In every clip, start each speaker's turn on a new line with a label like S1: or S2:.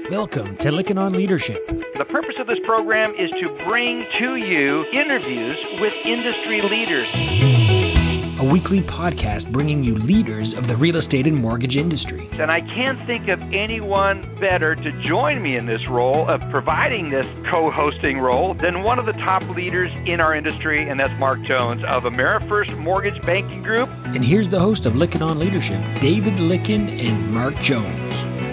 S1: Welcome to Lykken on Leadership.
S2: The purpose of this program is to bring to you interviews with industry leaders.
S1: A weekly podcast bringing you leaders of the real estate and mortgage industry.
S2: And I can't think of anyone better to join me in this role of providing this co-hosting role than one of the top leaders in our industry, and that's Mark Jones of AmeriFirst Mortgage Banking Group.
S1: And here's the host of Lykken on Leadership, David Lykken and Mark Jones.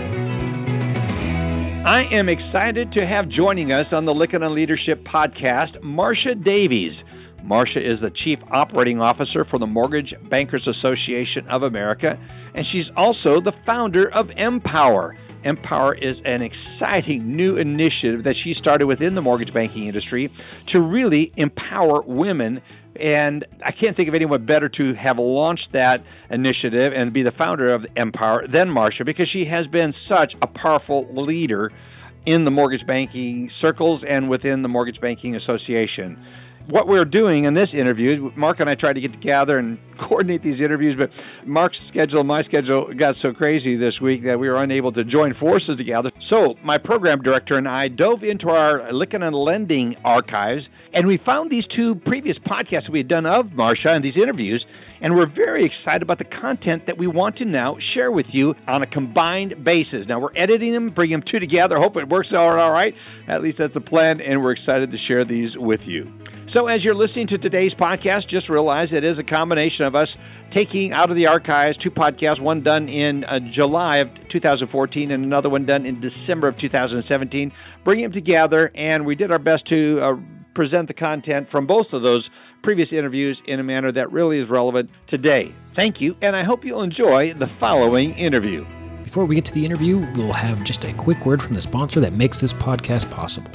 S3: I am excited to have joining us on the Lykken on Leadership podcast, Marcia Davies. Marcia is the Chief Operating Officer for the Mortgage Bankers Association of America, and she's also the founder of Empower. Empower is an exciting new initiative that she started within the mortgage banking industry to really empower women, and I can't think of anyone better to have launched that initiative and be the founder of Empower than Marcia, because she has been such a powerful leader in the mortgage banking circles and within the Mortgage Banking Association. What we're doing in this interview, Mark and I tried to get together and coordinate these interviews, but Mark's schedule and my schedule got so crazy this week that we were unable to join forces together. So my program director and I dove into our Lykken on Lending archives, and we found these two previous podcasts we had done of Marcia and these interviews, and we're very excited about the content that we want to now share with you on a combined basis. Now, we're editing them, bringing them two together. Hope it works out all right. At least that's the plan, and we're excited to share these with you. So as you're listening to today's podcast, just realize it is a combination of us taking out of the archives two podcasts, one done in July of 2014 and another one done in December of 2017, bringing them together, and we did our best to present the content from both of those previous interviews in a manner that really is relevant today. Thank you, and I hope you'll enjoy the following interview.
S1: Before we get to the interview, we'll have just a quick word from the sponsor that makes this podcast possible.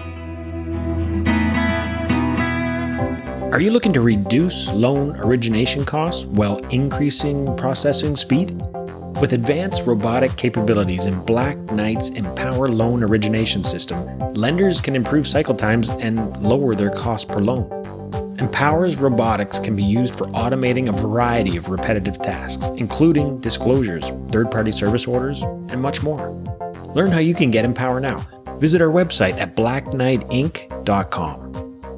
S1: Are you looking to reduce loan origination costs while increasing processing speed? With advanced robotic capabilities in Black Knight's Empower loan origination system, lenders can improve cycle times and lower their cost per loan. Empower's robotics can be used for automating a variety of repetitive tasks, including disclosures, third-party service orders, and much more. Learn how you can get Empower now. Visit our website at blackknightinc.com.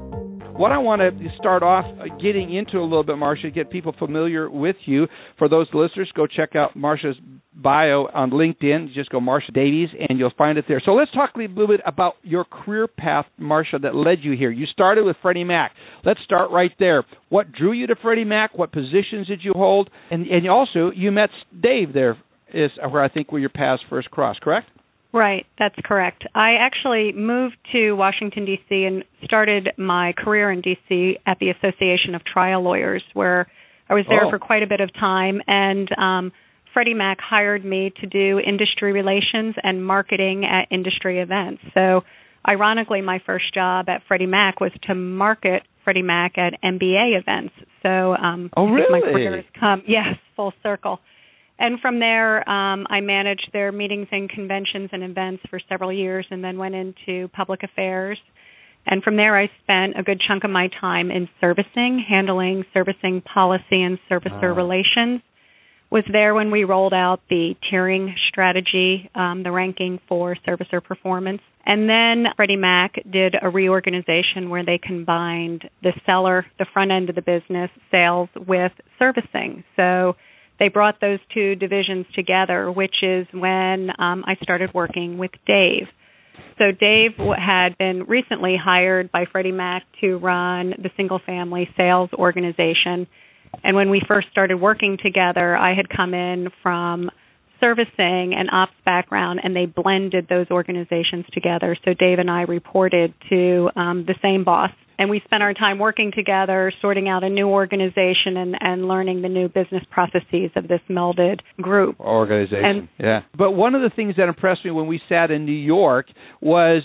S3: What I want to start off getting into a little bit, Marcia, get people familiar with you. For those listeners, go check out Marcia's bio on LinkedIn. Just go Marcia Davies, and you'll find it there. So let's talk a little bit about your career path, Marcia, that led you here. You started with Freddie Mac. Let's start right there. What drew you to Freddie Mac? What positions did you hold? And also, you met Dave there, is where I think where your paths first crossed, correct?
S4: Right, that's correct. I actually moved to Washington, D.C. and started my career in D.C. at the Association of Trial Lawyers, where I was there for quite a bit of time, and Freddie Mac hired me to do industry relations and marketing at industry events. So, ironically, my first job at Freddie Mac was to market Freddie Mac at MBA events. So, I think my career has come, full circle. And from there, I managed their meetings and conventions and events for several years and then went into public affairs. And from there, I spent a good chunk of my time in servicing, handling servicing policy and servicer relations. Was there when we rolled out the tiering strategy, the ranking for servicer performance. And then Freddie Mac did a reorganization where they combined the seller, the front end of the business, sales, with servicing. So they brought those two divisions together, which is when I started working with Dave. So Dave had been recently hired by Freddie Mac to run the single-family sales organization. And when we first started working together, I had come in from servicing and ops background, and they blended those organizations together. So Dave and I reported to the same boss. And we spent our time working together, sorting out a new organization and learning the new business processes of this melded group.
S3: Organization, yeah. But one of the things that impressed me when we sat in New York was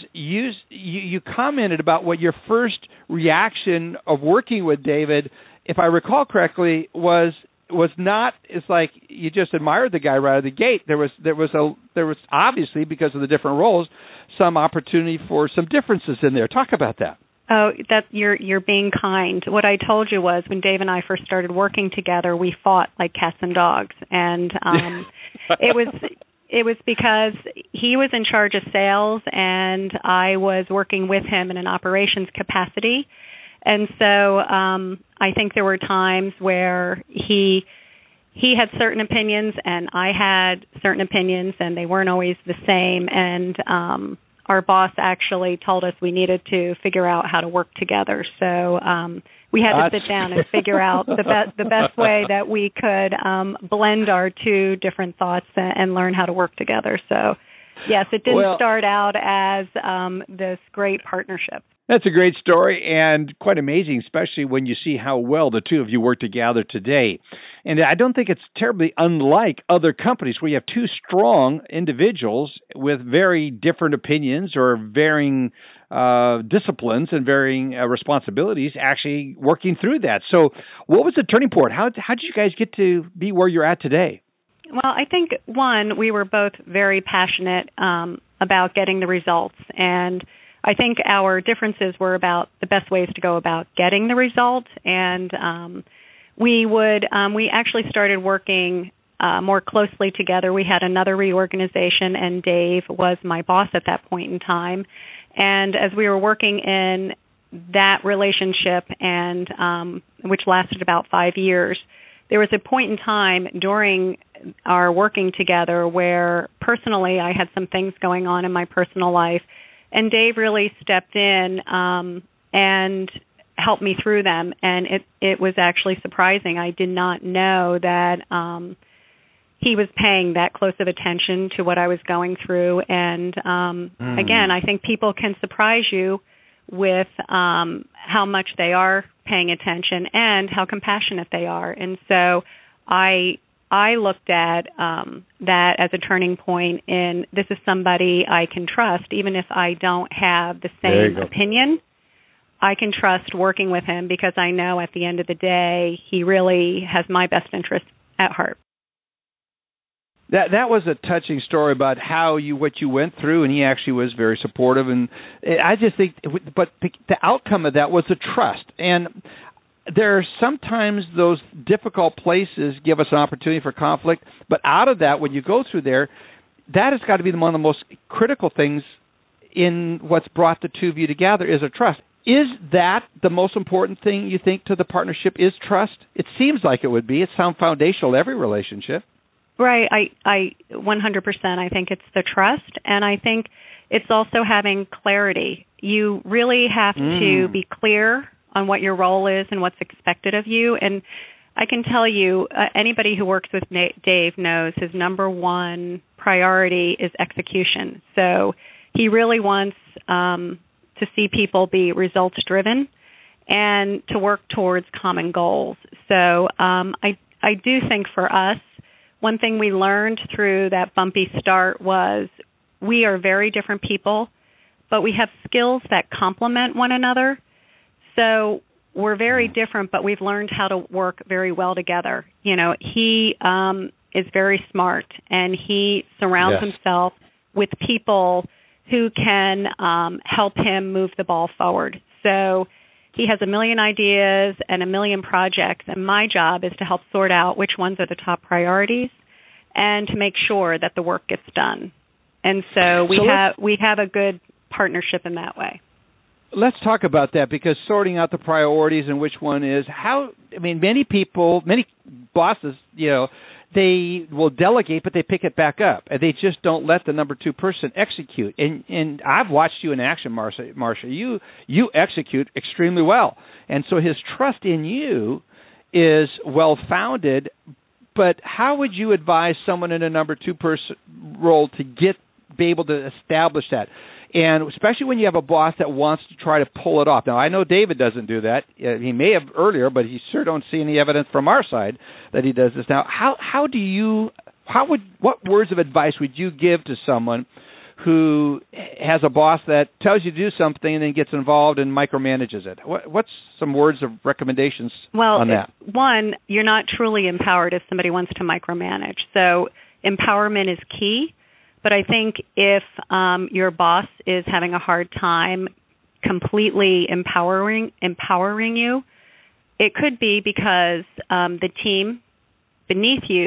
S3: you commented about what your first reaction of working with David, if I recall correctly, was not. It's like you just admired the guy right out of the gate. There was obviously, because of the different roles, some opportunity for some differences in there. Talk about that.
S4: Oh, that you're being kind. What I told you was when Dave and I first started working together, we fought like cats and dogs, and it it was because he was in charge of sales, and I was working with him in an operations capacity. And so I think there were times where he had certain opinions, and I had certain opinions, and they weren't always the same. And our boss actually told us we needed to figure out how to work together. So we had to sit down and figure out the best way that we could blend our two different thoughts and learn how to work together. So, yes, it didn't start out as this great partnership.
S3: That's a great story and quite amazing, especially when you see how well the two of you work together today. And I don't think it's terribly unlike other companies where you have two strong individuals with very different opinions or varying disciplines and varying responsibilities actually working through that. So what was the turning point? How did you guys get to be where you're at today?
S4: Well, I think, one, we were both very passionate about getting the results, and I think our differences were about the best ways to go about getting the result. And we actually started working more closely together. We had another reorganization, and Dave was my boss at that point in time. And as we were working in that relationship, and which lasted about 5 years, there was a point in time during our working together where personally I had some things going on in my personal life, and Dave really stepped in and helped me through them. And it was actually surprising. I did not know that he was paying that close of attention to what I was going through. And again, I think people can surprise you with how much they are paying attention and how compassionate they are. And so I looked at that as a turning point in this is somebody I can trust, even if I don't have the same opinion. I can trust working with him because I know at the end of the day he really has my best interest at heart.
S3: That was a touching story about what you went through, and he actually was very supportive. And I just think, but the outcome of that was the trust. And there are sometimes those difficult places give us an opportunity for conflict, but out of that, when you go through there, that has got to be one of the most critical things in what's brought the two of you together is a trust. Is that the most important thing you think to the partnership is trust? It seems like it would be. It sounds foundational to every relationship.
S4: Right. I 100%. I think it's the trust, and I think it's also having clarity. You really have to be clear on what your role is and what's expected of you. And I can tell you, anybody who works with Dave knows his number one priority is execution. So he really wants to see people be results-driven and to work towards common goals. So I do think for us, one thing we learned through that bumpy start was we are very different people, but we have skills that complement one another. So we're very different, but we've learned how to work very well together. You know, he is very smart, and he surrounds himself with people who can help him move the ball forward. So he has a million ideas and a million projects, and my job is to help sort out which ones are the top priorities and to make sure that the work gets done. And so we have a good partnership in that way.
S3: Let's talk about that, because sorting out the priorities and which one is many people, many bosses, they will delegate, but they pick it back up, and they just don't let the number two person execute. And I've watched you in action, Marcia. You execute extremely well, and so his trust in you is well founded. But how would you advise someone in a number two person role to be able to establish that? And especially when you have a boss that wants to try to pull it off. Now, I know David doesn't do that. He may have earlier, but he sure don't see any evidence from our side that he does this now. What words of advice would you give to someone who has a boss that tells you to do something and then gets involved and micromanages it? What's some words of recommendations on that?
S4: Well, one, you're not truly empowered if somebody wants to micromanage. So empowerment is key. But I think if your boss is having a hard time completely empowering you, it could be because the team beneath you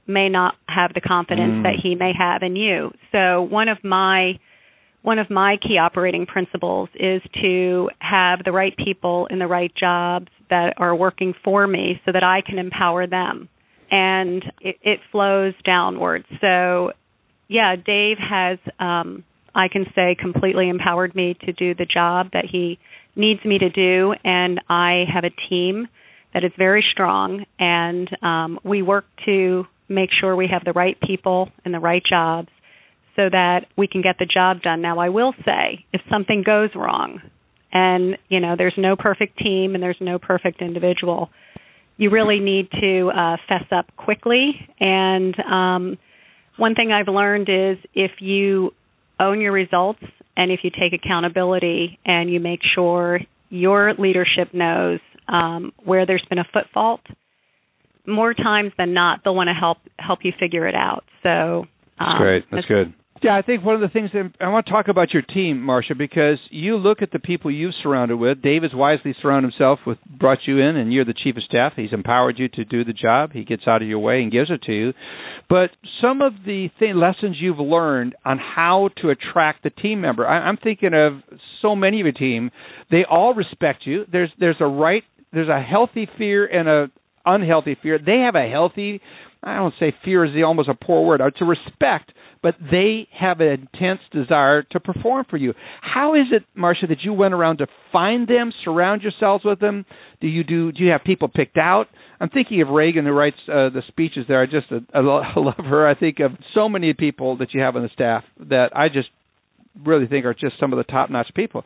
S4: may not have the confidence that he may have in you. So one of my key operating principles is to have the right people in the right jobs that are working for me so that I can empower them. And it flows downwards. So, yeah, Dave has, I can say, completely empowered me to do the job that he needs me to do. And I have a team that is very strong. And we work to make sure we have the right people in the right jobs so that we can get the job done. Now, I will say, if something goes wrong, and, there's no perfect team and there's no perfect individual, you really need to fess up quickly. And one thing I've learned is if you own your results and if you take accountability and you make sure your leadership knows where there's been a foot fault, more times than not, they'll want to help you figure it out. So
S3: that's great. That's good. Yeah, I think one of the things that I want to talk about your team, Marcia, because you look at the people you've surrounded with. Dave has wisely surrounded himself with, brought you in, and you're the chief of staff. He's empowered you to do the job. He gets out of your way and gives it to you. But some of the lessons you've learned on how to attract the team member, I'm thinking of so many of your team. They all respect you. There's a healthy fear and a unhealthy fear. They have a healthy, I don't say fear is almost a poor word. It's a respect, but they have an intense desire to perform for you. How is it, Marcia, that you went around to find them, surround yourselves with them? Do you have people picked out? I'm thinking of Reagan, who writes the speeches there. I love her. I think of so many people that you have on the staff that I just really think are just some of the top-notch people.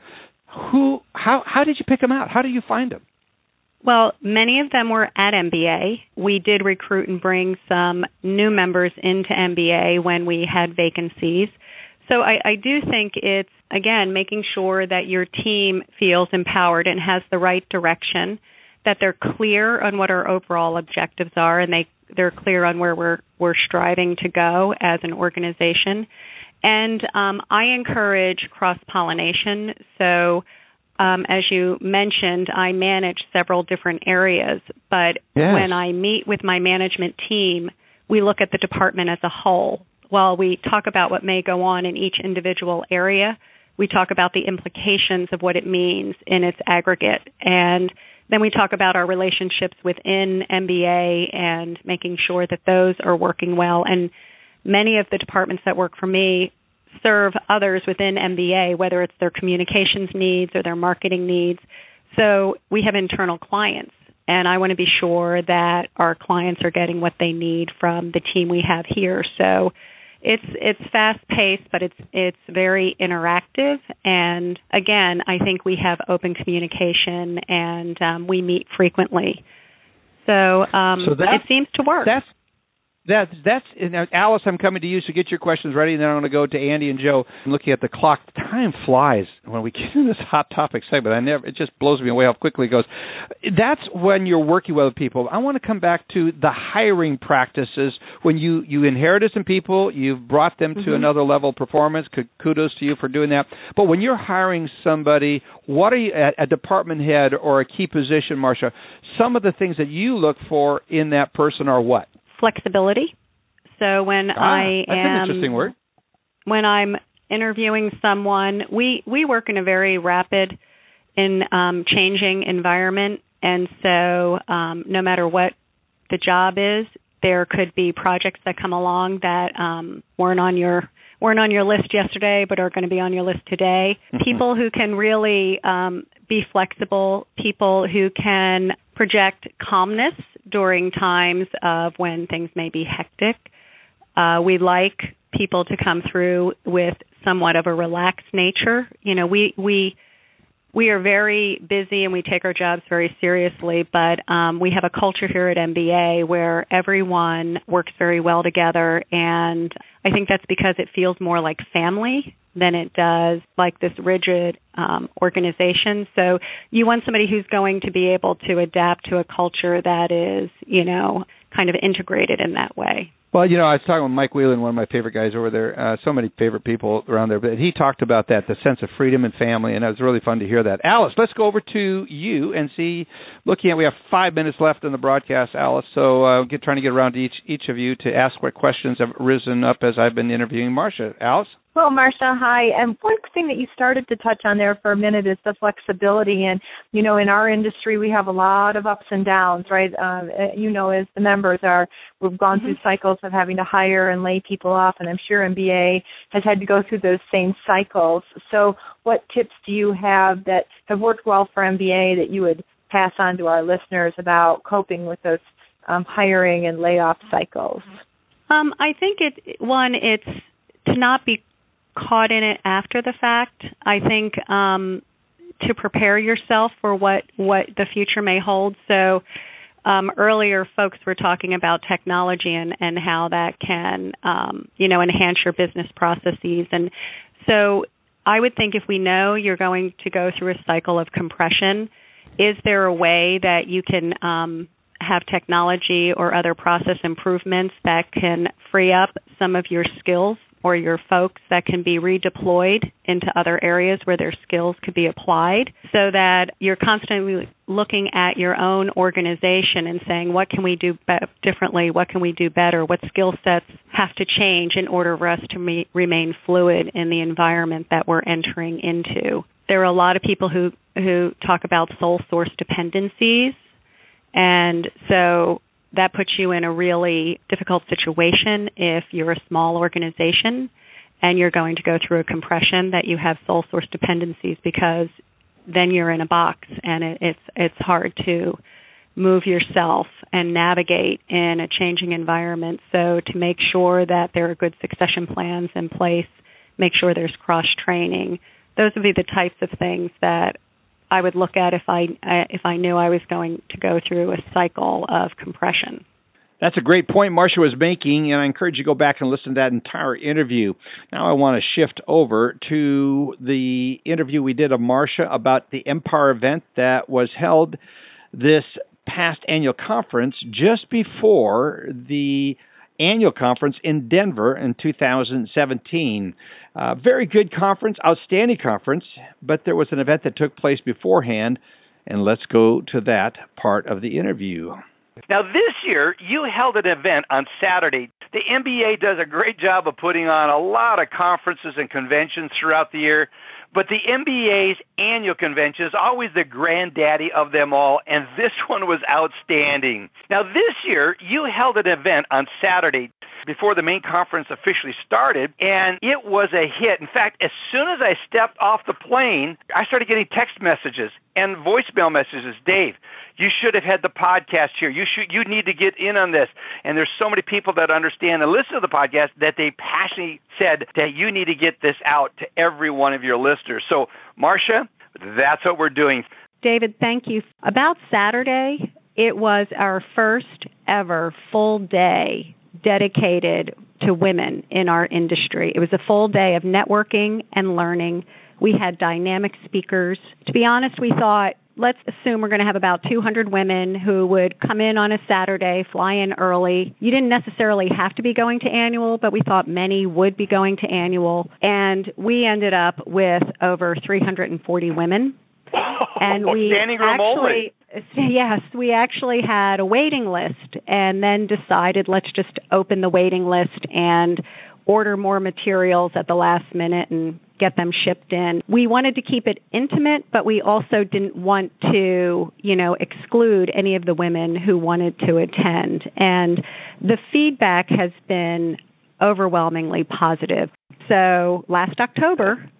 S3: How did you pick them out? How do you find them?
S4: Well, many of them were at MBA. We did recruit and bring some new members into MBA when we had vacancies. So I do think it's, again, making sure that your team feels empowered and has the right direction, that they're clear on what our overall objectives are, and they're clear on where we're striving to go as an organization. And I encourage cross-pollination. So as you mentioned, I manage several different areas, but when I meet with my management team, we look at the department as a whole. While we talk about what may go on in each individual area, we talk about the implications of what it means in its aggregate. And then we talk about our relationships within MBA and making sure that those are working well. And many of the departments that work for me serve others within MBA, whether it's their communications needs or their marketing needs. So we have internal clients, and I want to be sure that our clients are getting what they need from the team we have here. So it's fast-paced, but it's very interactive. And, again, I think we have open communication, and we meet frequently. So it seems to work.
S3: That's Alice, I'm coming to you, so get your questions ready, and then I'm going to go to Andy and Joe. I'm looking at the clock. Time flies when we get in this hot topic segment. It just blows me away how quickly it goes. That's when you're working with other people. I want to come back to the hiring practices. When you inherited some people, you've brought them to another level of performance. Kudos to you for doing that. But when you're hiring somebody, what are you, a department head or a key position, Marcia, some of the things that you look for in that person are what?
S4: Flexibility. So when
S3: that's an interesting word.
S4: When I'm interviewing someone, we work in a very rapid and changing environment, and so no matter what the job is, there could be projects that come along that weren't on your list yesterday, but are going to be on your list today. People who can really be flexible, people who can project calmness during times of when things may be hectic. We like people to come through with somewhat of a relaxed nature. We are very busy and we take our jobs very seriously, but we have a culture here at MBA where everyone works very well together, and I think that's because it feels more like family than it does like this rigid organization. So you want somebody who's going to be able to adapt to a culture that is, kind of integrated in that way.
S3: Well, I was talking with Mike Whelan, one of my favorite guys over there. So many favorite people around there. But he talked about that, the sense of freedom and family, and it was really fun to hear that. Alice, let's go over to you and see, we have 5 minutes left in the broadcast, Alice, so trying to get around to each of you to ask what questions have risen up as I've been interviewing Marcia. Alice?
S5: Well, Marcia, hi. And one thing that you started to touch on there for a minute is the flexibility. And, in our industry, we have a lot of ups and downs, right? As the members we've gone through cycles of having to hire and lay people off, and I'm sure MBA has had to go through those same cycles. So what tips do you have that have worked well for MBA that you would pass on to our listeners about coping with those hiring and layoff cycles?
S4: I think it's to not be caught in it after the fact. I think to prepare yourself for what the future may hold. So earlier folks were talking about technology and how that can enhance your business processes. And so I would think if we know you're going to go through a cycle of compression, is there a way that you can have technology or other process improvements that can free up some of your skills or your folks that can be redeployed into other areas where their skills could be applied, so that you're constantly looking at your own organization and saying, what can we do differently? What can we do better? What skill sets have to change in order for us to remain fluid in the environment that we're entering into? There are a lot of people who talk about sole source dependencies, and so that puts you in a really difficult situation if you're a small organization and you're going to go through a compression that you have sole source dependencies, because then you're in a box and it's hard to move yourself and navigate in a changing environment. So to make sure that there are good succession plans in place, make sure there's cross-training, those would be the types of things that I would look at if I knew I was going to go through a cycle of compression.
S3: That's a great point Marcia was making, and I encourage you to go back and listen to that entire interview. Now I want to shift over to the interview we did of Marcia about the Empower event that was held this past annual conference just before the annual conference in Denver in 2017. Very good conference, outstanding conference, but there was an event that took place beforehand, and let's go to that part of the interview.
S2: Now, this year, you held an event on Saturday. The MBA does a great job of putting on a lot of conferences and conventions throughout the year, but the MBA's annual convention is always the granddaddy of them all, and this one was outstanding. Now, this year, you held an event on Saturday before the main conference officially started, and it was a hit. In fact, as soon as I stepped off the plane, I started getting text messages and voicemail messages. Dave, you should have had the podcast here. You need to get in on this. And there's so many people that understand and listen to the podcast that they passionately said that you need to get this out to every one of your listeners. So, Marcia, that's what we're doing.
S4: David, thank you. About Saturday, it was our first ever full day dedicated to women in our industry. It was a full day of networking and learning. We had dynamic speakers. To be honest, we thought, let's assume we're going to have about 200 women who would come in on a Saturday, fly in early. You didn't necessarily have to be going to annual, but we thought many would be going to annual. And we ended up with over 340 women. And we
S2: standing room only.
S4: Yes, we actually had a waiting list and then decided let's just open the waiting list and order more materials at the last minute and get them shipped in. We wanted to keep it intimate, but we also didn't want to, exclude any of the women who wanted to attend. And the feedback has been overwhelmingly positive. So last October,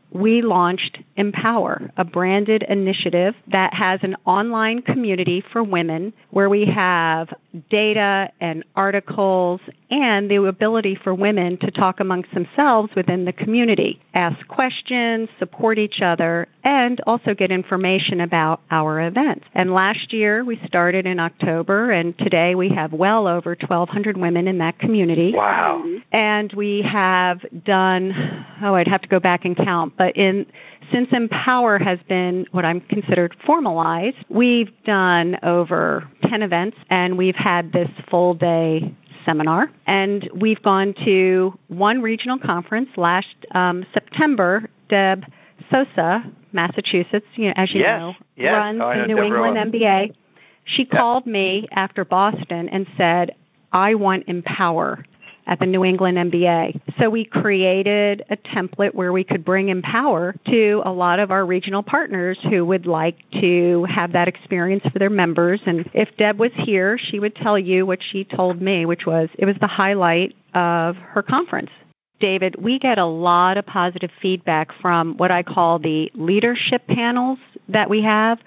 S4: we launched Empower, a branded initiative that has an online community for women where we have data and articles and the ability for women to talk amongst themselves within the community, ask questions, support each other, and also get information about our events. And last year we started in October, and today we have well over 1,200 women in that community.
S2: Wow.
S4: And we have done, I'd have to go back and count, but since Empower has been what I'm considered formalized, we've done over 10 events, and we've had this full-day seminar. And we've gone to one regional conference last September. Deb Sosa, Massachusetts, as you know, runs the New England MBA. She called me after Boston and said, I want Empower at the New England MBA. So we created a template where we could bring Empower to a lot of our regional partners who would like to have that experience for their members. And if Deb was here, she would tell you what she told me, which was it was the highlight of her conference. David, we get a lot of positive feedback from what I call the leadership panels that we have,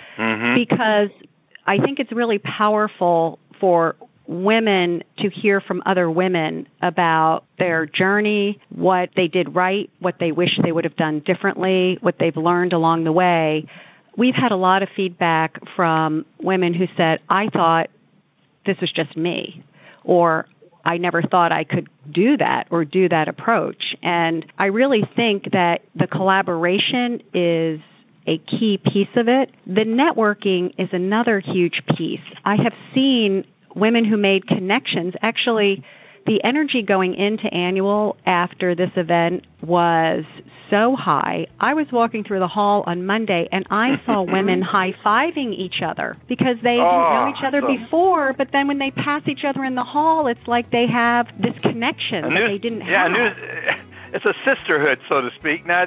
S4: because I think it's really powerful for women to hear from other women about their journey, what they did right, what they wish they would have done differently, what they've learned along the way. We've had a lot of feedback from women who said, I thought this was just me, or I never thought I could do that or do that approach. And I really think that the collaboration is a key piece of it. The networking is another huge piece. I have seen women who made connections. Actually, the energy going into annual after this event was so high. I was walking through the hall on Monday, and I saw women high-fiving each other because they didn't know each other before, but then when they pass each other in the hall, it's like they have this connection that they didn't have.
S2: It's a sisterhood, so to speak. Not,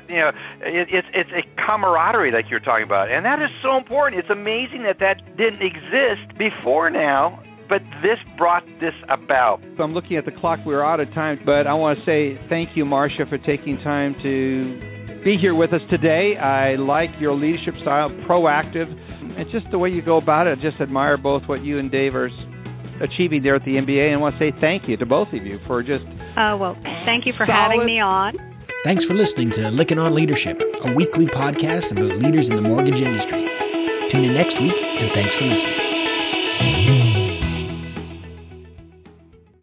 S2: it's a camaraderie like you're talking about, and that is so important. It's amazing that didn't exist before now. But this brought this about.
S3: So I'm looking at the clock. We're out of time, but I want to say thank you, Marcia, for taking time to be here with us today. I like your leadership style, proactive. It's just the way you go about it. I just admire both what you and Dave are achieving there at the MBA, and I want to say thank you to both of you for just
S4: thank you for having me on.
S1: Thanks for listening to Licking on Leadership, a weekly podcast about leaders in the mortgage industry. Tune in next week, and thanks for listening.